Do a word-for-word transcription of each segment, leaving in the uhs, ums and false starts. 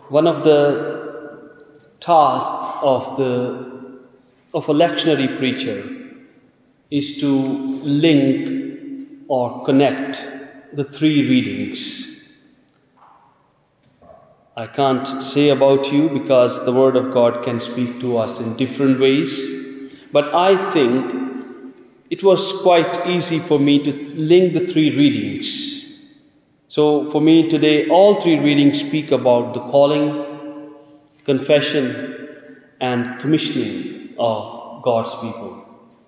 One of the tasks of the of a lectionary preacher is to link or connect the three readings. I can't say about you because the Word of God can speak to us in different ways, but I think it was quite easy for me to link the three readings. So for me today, all three readings speak about the calling, confession, and commissioning of God's people.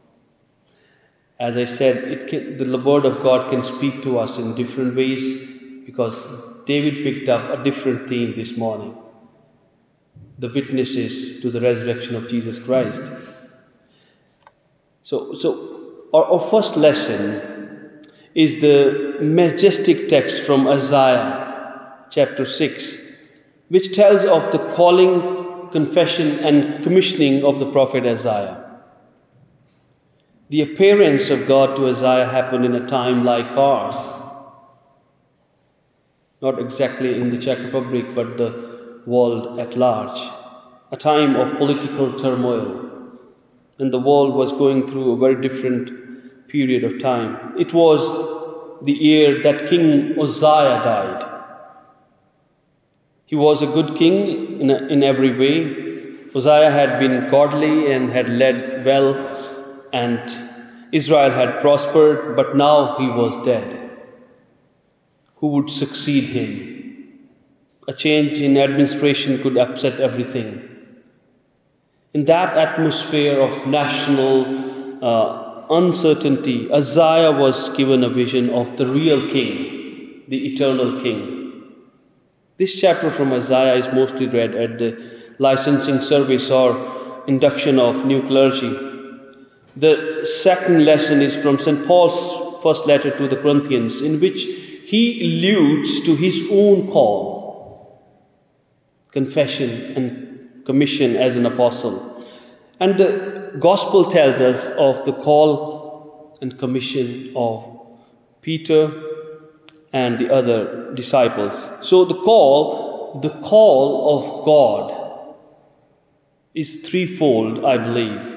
As I said, it can, the Word of God can speak to us in different ways because David picked up a different theme this morning. The witnesses to the resurrection of Jesus Christ. So, so our, our first lesson is the majestic text from Isaiah chapter six, which tells of the calling, confession, and commissioning of the prophet Isaiah. The appearance of God to Isaiah happened in a time like ours. Not exactly in the Czech Republic, but the world at large. A time of political turmoil. And the world was going through a very different period of time. It was the year that King Uzziah died. He was a good king in, a, in every way. Uzziah had been godly and had led well, and Israel had prospered, but now he was dead. Who would succeed him? A change in administration could upset everything. In that atmosphere of national uh, uncertainty, Isaiah was given a vision of the real king, the eternal king. This chapter from Isaiah is mostly read at the licensing service or induction of new clergy. The second lesson is from Saint Paul's first letter to the Corinthians, in which he alludes to his own call, confession and commission as an apostle. And the gospel tells us of the call and commission of Peter and the other disciples. So the call, the call of God is threefold, I believe.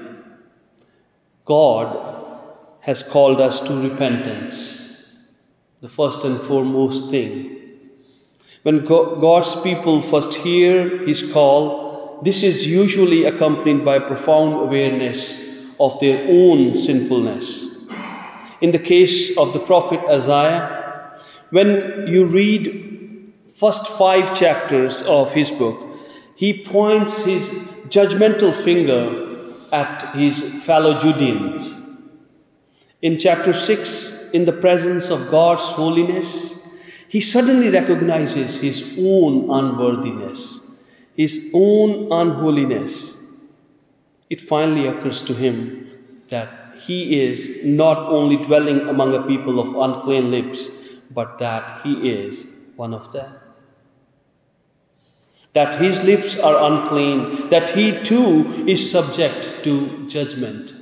God has called us to repentance. The first and foremost thing. When God's people first hear His call, this is usually accompanied by profound awareness of their own sinfulness. In the case of the prophet Isaiah, when you read first five chapters of his book, he points his judgmental finger at his fellow Judeans. In chapter six, in the presence of God's holiness, he suddenly recognizes his own unworthiness, his own unholiness. It finally occurs to him that he is not only dwelling among a people of unclean lips, but that he is one of them. That his lips are unclean, that he too is subject to judgment.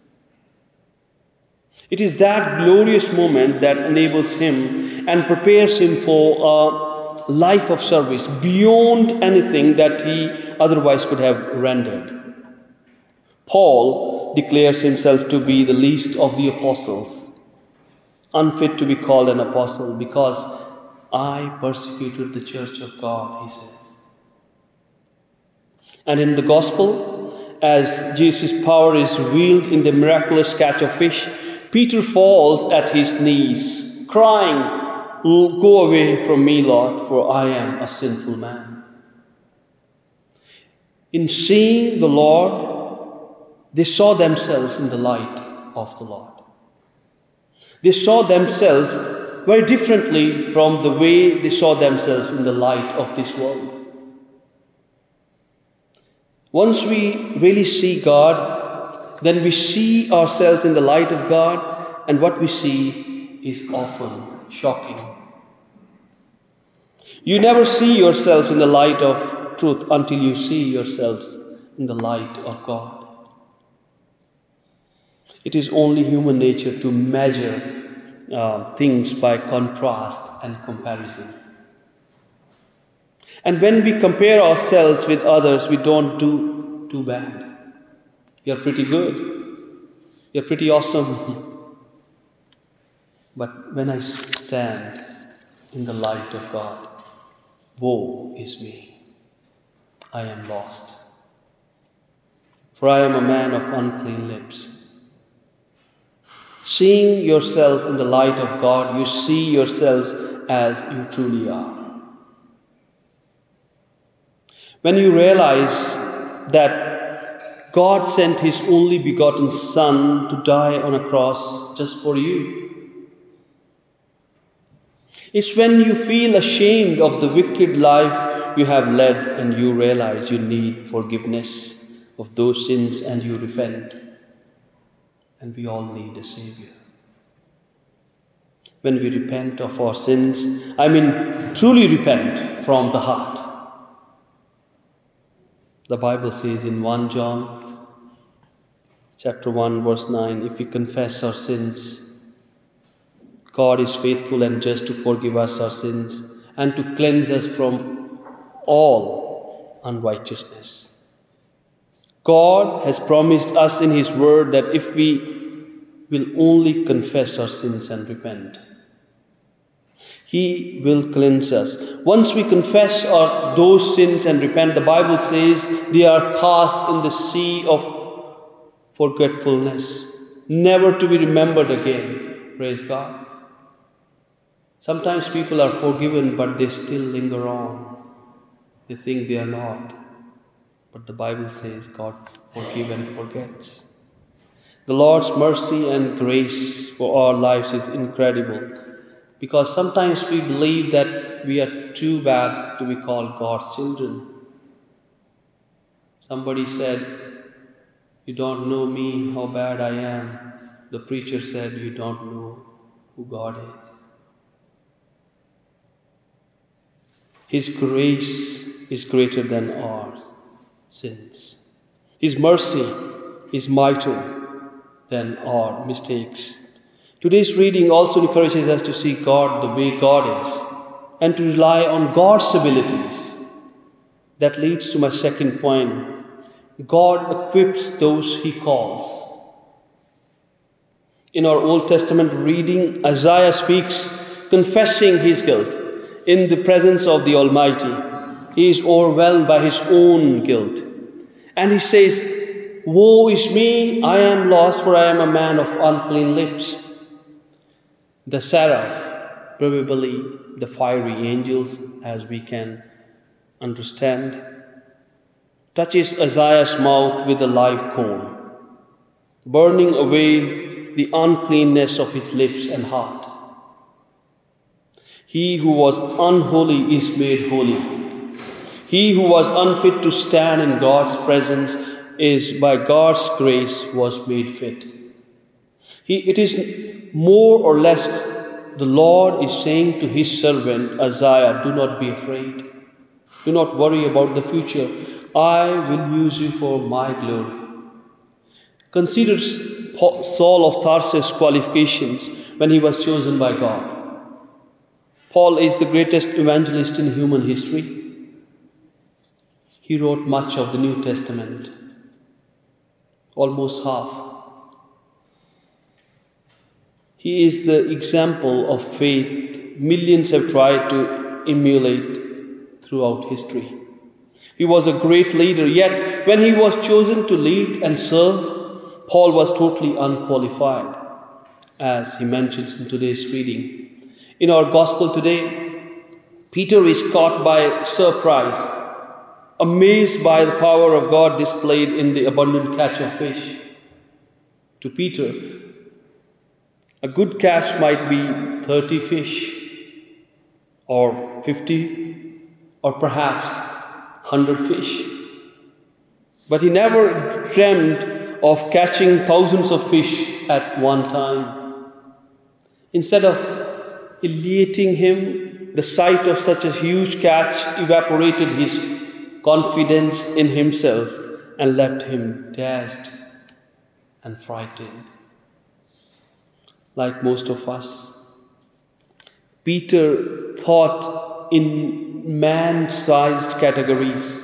It is that glorious moment that enables him and prepares him for a life of service beyond anything that he otherwise could have rendered. Paul declares himself to be the least of the apostles, unfit to be called an apostle, because I persecuted the church of God, he says. And in the gospel, as Jesus' power is revealed in the miraculous catch of fish, Peter falls at his knees, crying, "Go away from me, Lord, for I am a sinful man." In seeing the Lord, they saw themselves in the light of the Lord. They saw themselves very differently from the way they saw themselves in the light of this world. Once we really see God, then we see ourselves in the light of God, and what we see is often shocking. You never see yourselves in the light of truth until you see yourselves in the light of God. It is only human nature to measure uh, things by contrast and comparison. And when we compare ourselves with others, we don't do too bad. You're pretty good. You're pretty awesome. But when I stand in the light of God, woe is me. I am lost. For I am a man of unclean lips. Seeing yourself in the light of God, you see yourselves as you truly are. When you realize that God sent His only begotten Son to die on a cross just for you, it's when you feel ashamed of the wicked life you have led and you realize you need forgiveness of those sins and you repent. And we all need a Savior. When we repent of our sins, I mean truly repent from the heart. The Bible says in First John chapter one verse nine, if we confess our sins, God is faithful and just to forgive us our sins and to cleanse us from all unrighteousness. God has promised us in His word that if we will only confess our sins and repent, He will cleanse us. Once we confess our, those sins and repent, the Bible says they are cast in the sea of forgetfulness, never to be remembered again. Praise God. Sometimes people are forgiven, but they still linger on. They think they are not. But the Bible says God forgives and forgets. The Lord's mercy and grace for our lives is incredible, because sometimes we believe that we are too bad to be called God's children. Somebody said, "You don't know me, how bad I am." The preacher said, "You don't know who God is." His grace is greater than our sins. His mercy is mightier than our mistakes. Today's reading also encourages us to see God the way God is and to rely on God's abilities. That leads to my second point. God equips those He calls. In our Old Testament reading, Isaiah speaks confessing his guilt in the presence of the Almighty. He is overwhelmed by his own guilt. And he says, "Woe is me, I am lost, for I am a man of unclean lips." The seraph, probably the fiery angels as we can understand, touches Isaiah's mouth with a live coal, burning away the uncleanness of his lips and heart. He who was unholy is made holy. He who was unfit to stand in God's presence is by God's grace was made fit. He, it is more or less the Lord is saying to His servant Isaiah, "Do not be afraid. Do not worry about the future. I will use you for my glory." Consider Saul of Tarsus' qualifications when he was chosen by God. Paul is the greatest evangelist in human history. He wrote much of the New Testament, almost half. He is the example of faith millions have tried to emulate throughout history. He was a great leader, yet when he was chosen to lead and serve, Paul was totally unqualified, as he mentions in today's reading. In our gospel today, Peter is caught by surprise, amazed by the power of God displayed in the abundant catch of fish. To Peter, a good catch might be thirty fish, or fifty, or perhaps one hundred fish. But he never dreamed of catching thousands of fish at one time. Instead of elating him, the sight of such a huge catch evaporated his confidence in himself and left him dazed and frightened. Like most of us, Peter thought in man-sized categories,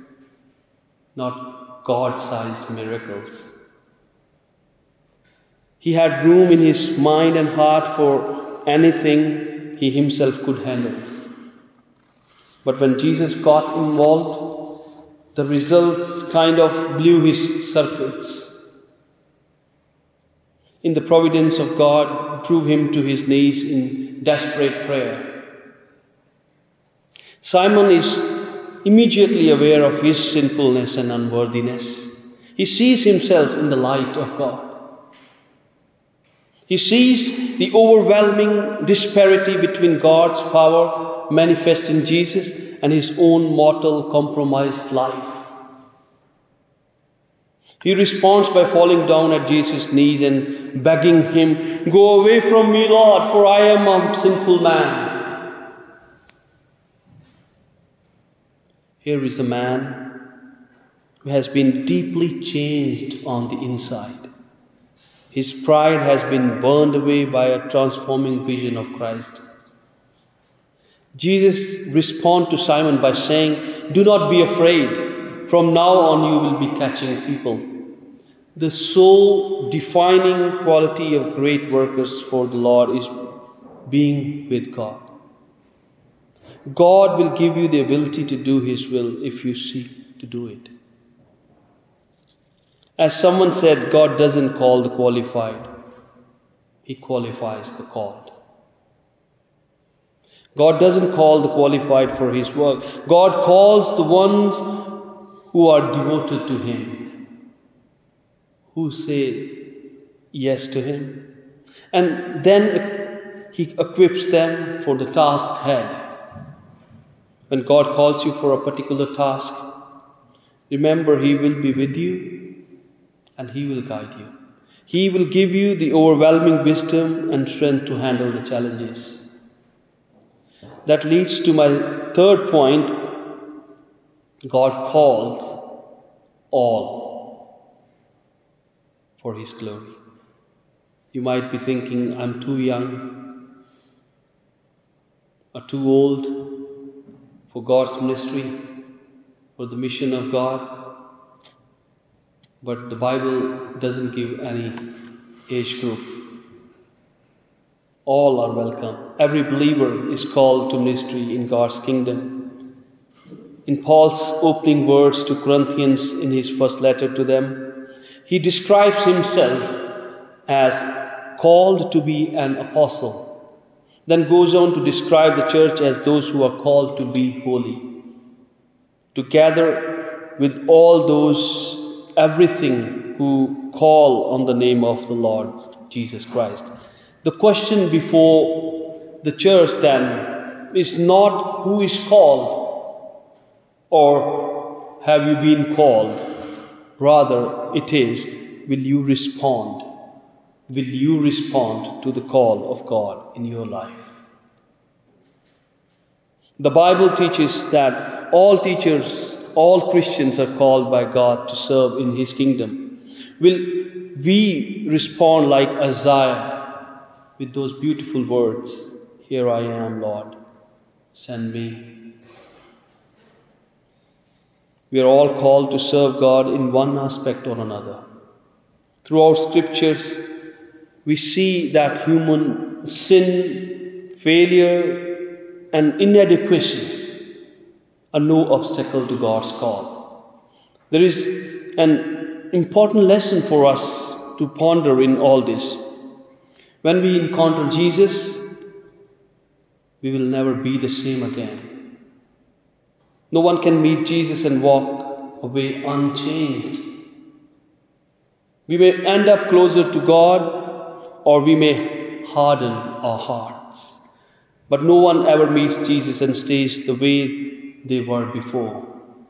not God-sized miracles. He had room in his mind and heart for anything he himself could handle. But when Jesus got involved, the results kind of blew his circuits. In the providence of God, drove him to his knees in desperate prayer. Simon is immediately aware of his sinfulness and unworthiness. He sees himself in the light of God. He sees the overwhelming disparity between God's power manifest in Jesus and his own mortal, compromised life. He responds by falling down at Jesus' knees and begging him, "Go away from me, Lord, for I am a sinful man." Here is a man who has been deeply changed on the inside. His pride has been burned away by a transforming vision of Christ. Jesus responds to Simon by saying, "Do not be afraid. From now on you will be catching people." The soul defining quality of great workers for the Lord is being with God. God will give you the ability to do His will if you seek to do it. As someone said, God doesn't call the qualified, He qualifies the called. God doesn't call the qualified for His work. God calls the ones who are devoted to Him, who say yes to Him. And then He equips them for the task ahead. When God calls you for a particular task, remember He will be with you and He will guide you. He will give you the overwhelming wisdom and strength to handle the challenges. That leads to my third point. God calls all for His glory. You might be thinking, I'm too young or too old for God's ministry, for the mission of God. But the Bible doesn't give any age group. All are welcome. Every believer is called to ministry in God's kingdom. In Paul's opening words to Corinthians in his first letter to them, he describes himself as called to be an apostle, then goes on to describe the church as those who are called to be holy, together with all those, everything who call on the name of the Lord Jesus Christ. The question before the church then is not who is called or have you been called. Rather, it is, will you respond? Will you respond to the call of God in your life? The Bible teaches that all teachers, all Christians are called by God to serve in His kingdom. Will we respond like Isaiah with those beautiful words, "Here I am, Lord, send me"? We are all called to serve God in one aspect or another. Throughout scriptures, we see that human sin, failure, and inadequacy are no obstacle to God's call. There is an important lesson for us to ponder in all this. When we encounter Jesus, we will never be the same again. No one can meet Jesus and walk away unchanged. We may end up closer to God, or we may harden our hearts. But no one ever meets Jesus and stays the way they were before.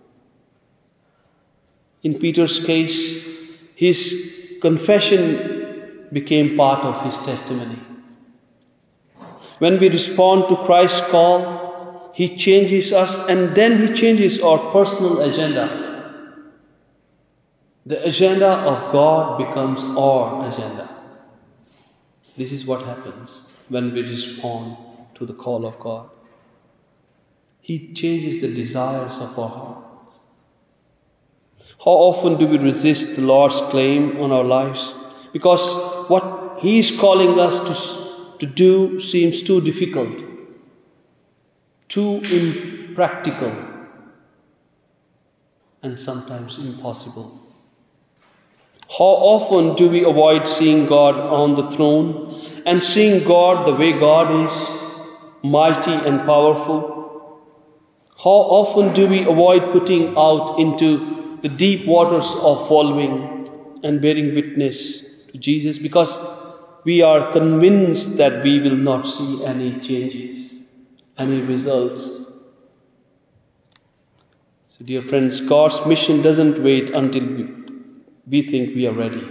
In Peter's case, his confession became part of his testimony. When we respond to Christ's call, He changes us and then He changes our personal agenda. The agenda of God becomes our agenda. This is what happens when we respond to the call of God. He changes the desires of our hearts. How often do we resist the Lord's claim on our lives? Because what He is calling us to, to do seems too difficult, too impractical, and sometimes impossible. How often do we avoid seeing God on the throne and seeing God the way God is, mighty and powerful? How often do we avoid putting out into the deep waters of following and bearing witness to Jesus because we are convinced that we will not see any changes, any results? So, dear friends, God's mission doesn't wait until we, we think we are ready.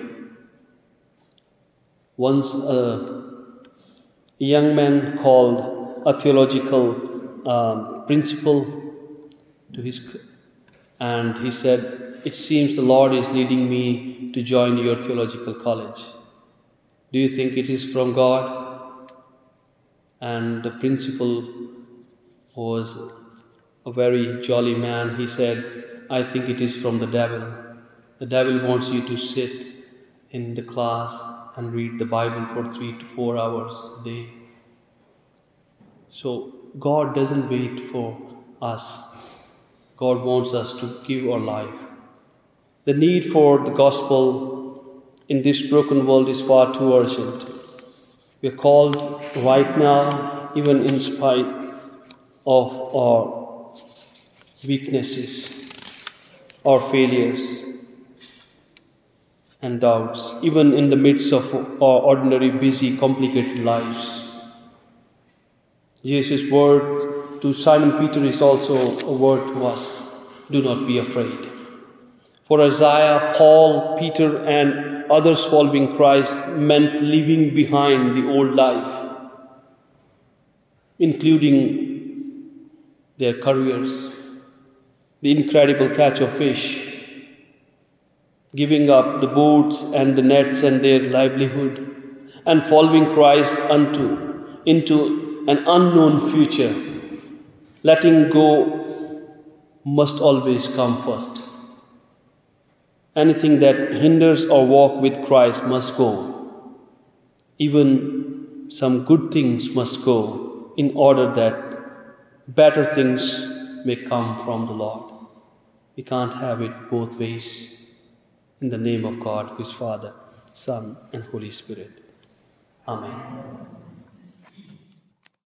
Once a young man called a theological um, principal to his, and he said, "It seems the Lord is leading me to join your theological college. Do you think it is from God?" And the principal was a very jolly man. He said, "I think it is from the devil. The devil wants you to sit in the class and read the Bible for three to four hours a day." So God doesn't wait for us. God wants us to give our life. The need for the gospel in this broken world is far too urgent. We are called right now, even in spite of our weaknesses, our failures and doubts, even in the midst of our ordinary, busy, complicated lives. Jesus' word to Simon Peter is also a word to us. Do not be afraid. For Isaiah, Paul, Peter, and others following Christ meant leaving behind the old life, including their careers, the incredible catch of fish, giving up the boats and the nets and their livelihood, and following Christ unto into an unknown future. Letting go must always come first. Anything that hinders our walk with Christ must go. Even some good things must go in order that better things may come from the Lord. We can't have it both ways. In the name of God, who is Father, Son, and Holy Spirit. Amen.